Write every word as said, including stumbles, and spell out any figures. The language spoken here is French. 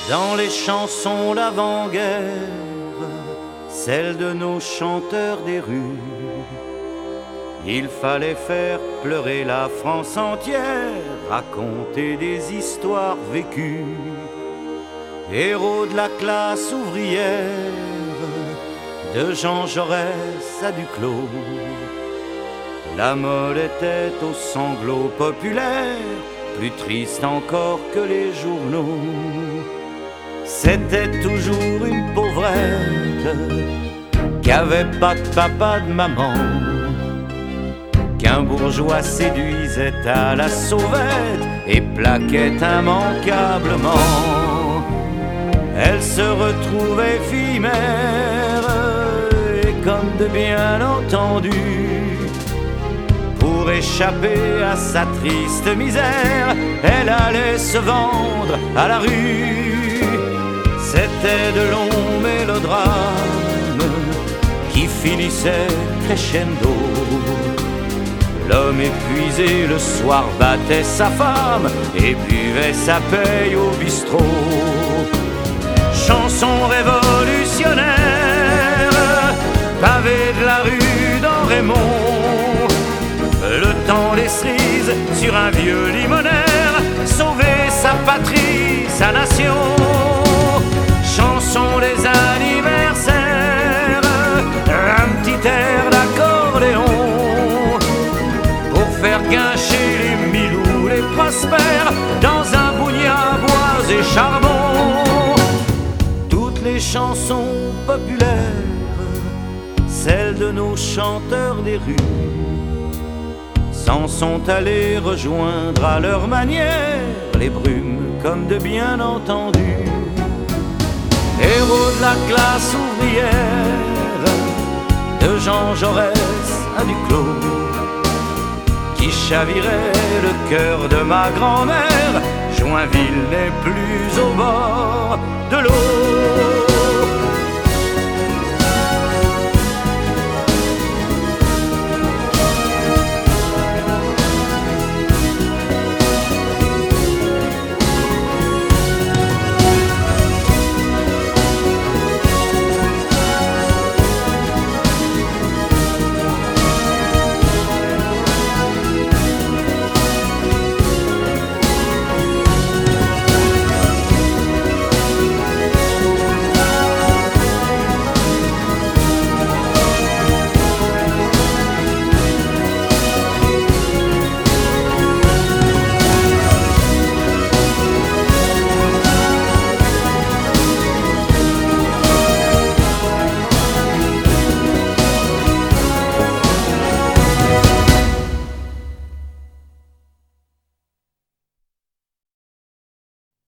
Dans les chansons d'avant-guerre, celles de nos chanteurs des rues, il fallait faire pleurer la France entière, raconter des histoires vécues. Héros de la classe ouvrière, de Jean Jaurès à Duclos, la mode était aux sanglots populaires, plus triste encore que les journaux. C'était toujours une pauvrette qui avait pas de papa, de maman, qu'un bourgeois séduisait à la sauvette et plaquait immanquablement. Elle se retrouvait fille mère et comme de bien entendu, pour échapper à sa triste misère, elle allait se vendre à la rue. C'était de longs mélodrames qui finissaient crescendo. L'homme épuisé le soir battait sa femme et buvait sa paye au bistrot. Chanson révolutionnaire, pavé de la rue d'en Raymond. Le temps les cerises sur un vieux limonaire, sauver sa patrie, sa nation. Chanson des anniversaires, un petit air d'accordéon pour faire guincher les milous, les prospères dans un bougnat bois et charbon. Toutes les chansons populaires, celles de nos chanteurs des rues, s'en sont allés rejoindre à leur manière les brumes comme de bien entendu. Héros de la classe ouvrière, de Jean Jaurès à Duclos, qui chavirait le cœur de ma grand-mère. Joinville n'est plus au bord de l'eau.